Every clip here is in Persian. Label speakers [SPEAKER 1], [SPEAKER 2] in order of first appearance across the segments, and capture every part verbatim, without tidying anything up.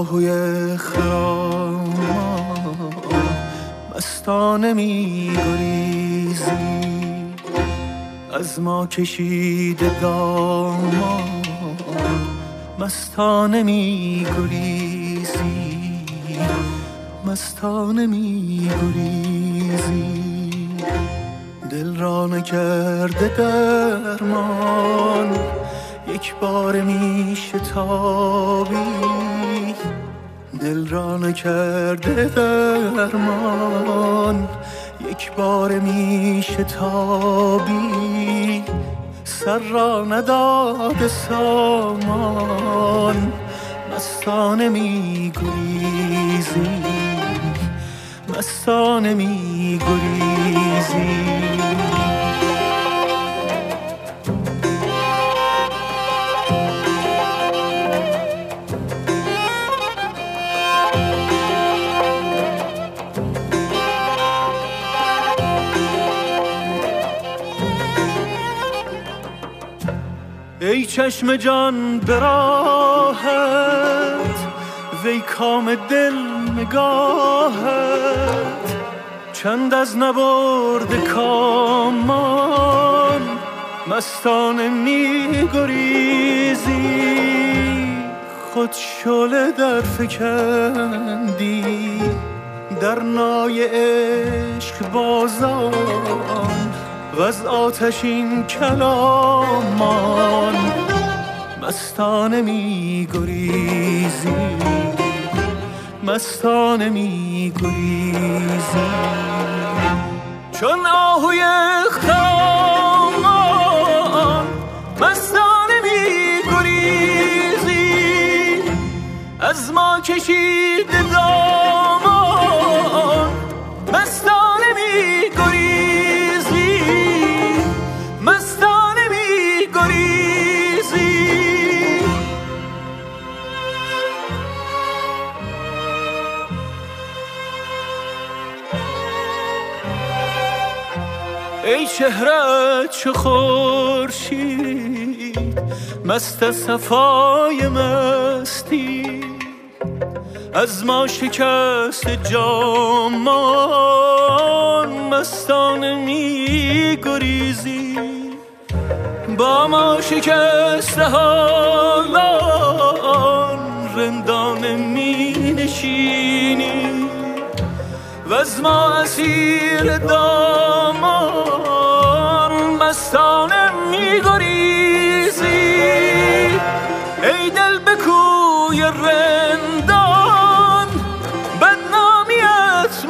[SPEAKER 1] آهوی خرام مستانه می گریزی، از ما کشیده دامان مستانه می گریزی، مستانه می گریزی. دل را نکرده درمان، یک بار می شتابی. دل را نکرده درمان، یک بار می شتابی. سر را نداده سامان، مستانه می گریزی، مستانه می گریزی. ای چشم جان به راحت، وی کام دل نگاهت. چند از نبرد کامان، مستانه می گریزی. خود شعله در فکندی در نای عشق بازان، و از آتشین کلامان مستانه می گریزی، مستانه می گریزی. چون آهوی خرامان مستانه می گریزی، از ما کشیده دامان مستانه می گریزی، مستانه می گریزی. ای چهره چو خورشید، مست صفای مستی. از ما شکست جامان مستانه می گریزی. با ما شکست حالان رندانه می نشینی، و از ما اسیر دامان مستانه می گریزی. ای دل به کوی رندان، بدنامیت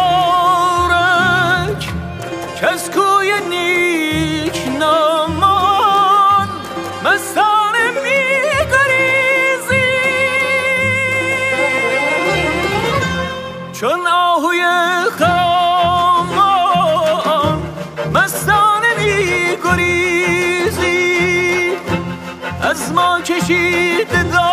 [SPEAKER 1] مبارک، که از کوی نیک نامان مستانه می گریزی. چون آهوی خرامان مستانه می گریزی، از ما کشیده دار